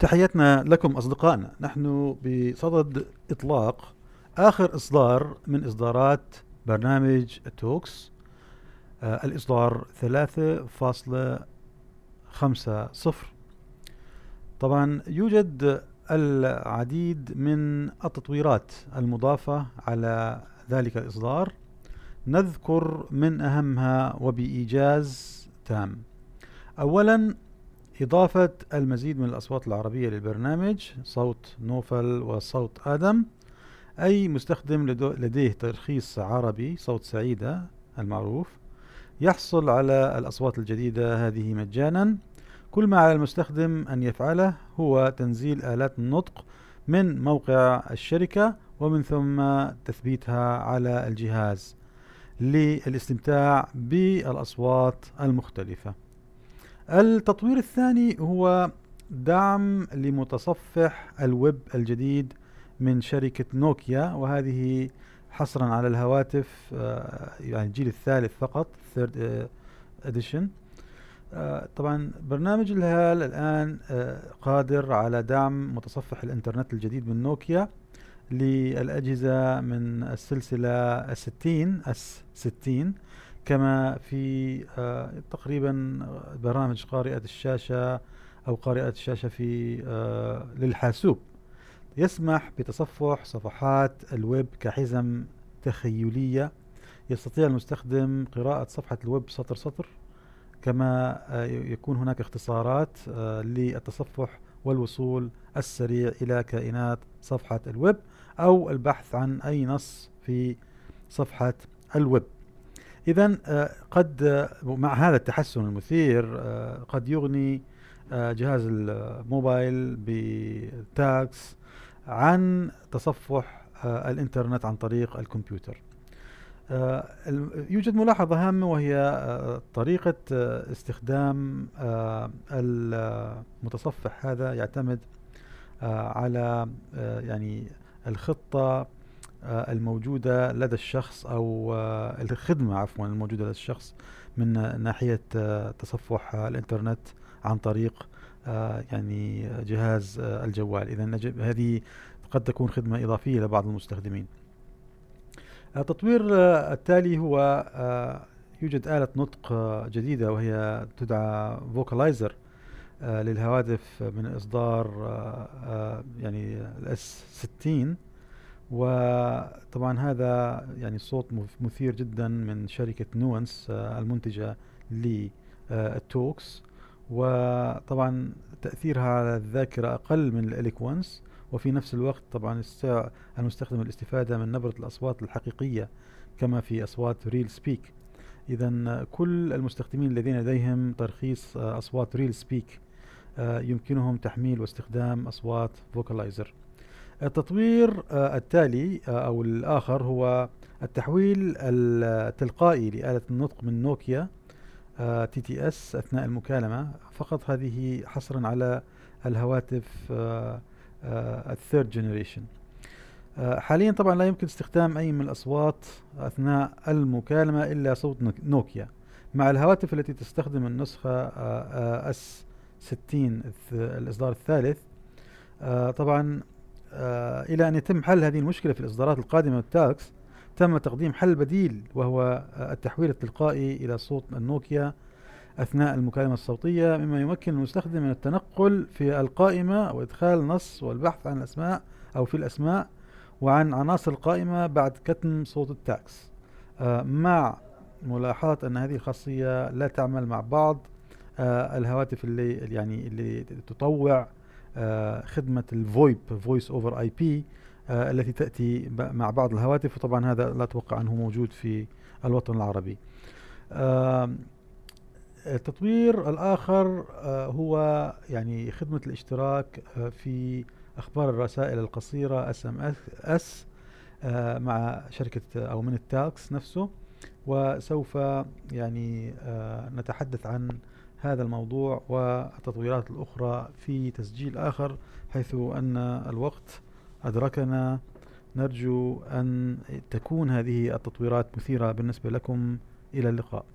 تحياتنا لكم أصدقائنا. نحن بصدد إطلاق آخر إصدار من إصدارات برنامج توكس، الإصدار 3.50. طبعا يوجد العديد من التطويرات المضافة على ذلك الإصدار، نذكر من أهمها وبإيجاز تام. أولا، إضافة المزيد من الأصوات العربية للبرنامج، صوت نوفل وصوت آدم. أي مستخدم لديه ترخيص عربي صوت سعيدة المعروف يحصل على الأصوات الجديدة هذه مجانا. كل ما على المستخدم أن يفعله هو تنزيل آلات النطق من موقع الشركة ومن ثم تثبيتها على الجهاز للاستمتاع بالأصوات المختلفة. التطوير الثاني هو دعم لمتصفح الويب الجديد من شركة نوكيا، وهذه حصرا على الهواتف يعني الجيل الثالث فقط، Third Edition. طبعا برنامج الهال الآن قادر على دعم متصفح الإنترنت الجديد من نوكيا للأجهزة من السلسلة S60، كما في تقريبا برامج قارئة الشاشة أو قارئة الشاشة في للحاسوب، يسمح بتصفح صفحات الويب كحزم تخيلية. يستطيع المستخدم قراءة صفحة الويب سطر سطر، كما يكون هناك اختصارات للتصفح والوصول السريع إلى كائنات صفحة الويب أو البحث عن أي نص في صفحة الويب. إذن قد مع هذا التحسن المثير قد يغني جهاز الموبايل بتاكس عن تصفح الإنترنت عن طريق الكمبيوتر. يوجد ملاحظة هامة، وهي طريقة استخدام المتصفح هذا يعتمد على يعني الخطة الموجودة لدى الشخص، أو الخدمة عفوا الموجودة لدى الشخص من ناحية تصفح الإنترنت عن طريق يعني جهاز الجوال. إذن هذه قد تكون خدمة إضافية لبعض المستخدمين. التطوير التالي هو يوجد آلة نطق جديدة وهي تدعى فوكالايزر للهواتف من إصدار يعني S60. وطبعا هذا يعني صوت مثير جدا من شركة نوانس المنتجة للتوكس، وطبعا تأثيرها على الذاكرة أقل من الإليكوانس، وفي نفس الوقت طبعا يستطيع المستخدم الاستفادة من نبرة الأصوات الحقيقية كما في أصوات ريل سبيك. إذن كل المستخدمين الذين لديهم ترخيص أصوات ريل سبيك يمكنهم تحميل واستخدام أصوات فوكالايزر. التطوير التالي أو الآخر هو التحويل التلقائي لآلة النطق من نوكيا TTS أثناء المكالمة فقط، هذه حصرا على الهواتف الثيرد جنريشن. حاليا طبعا لا يمكن استخدام أي من الأصوات أثناء المكالمة إلا صوت نوكيا. مع الهواتف التي تستخدم النسخة S60 الإصدار الثالث طبعا إلى أن يتم حل هذه المشكلة في الإصدارات القادمة من التاكس، تم تقديم حل بديل، وهو التحويل التلقائي إلى صوت النوكيا أثناء المكالمة الصوتية، مما يمكن المستخدم من التنقل في القائمة وإدخال نص والبحث عن الأسماء أو في الأسماء وعن عناصر القائمة بعد كتم صوت التاكس، مع ملاحظة أن هذه الخاصية لا تعمل مع بعض الهواتف اللي تطوع خدمة الفويب Voice over IP التي تأتي مع بعض الهواتف، وطبعا هذا لا أتوقع أنه موجود في الوطن العربي. التطوير الآخر هو يعني خدمة الاشتراك في أخبار الرسائل القصيرة SMS مع شركة أو من التاكس نفسه، وسوف يعني نتحدث عن هذا الموضوع والتطويرات الأخرى في تسجيل آخر، حيث أن الوقت أدركنا. نرجو أن تكون هذه التطويرات مثيرة بالنسبة لكم. إلى اللقاء.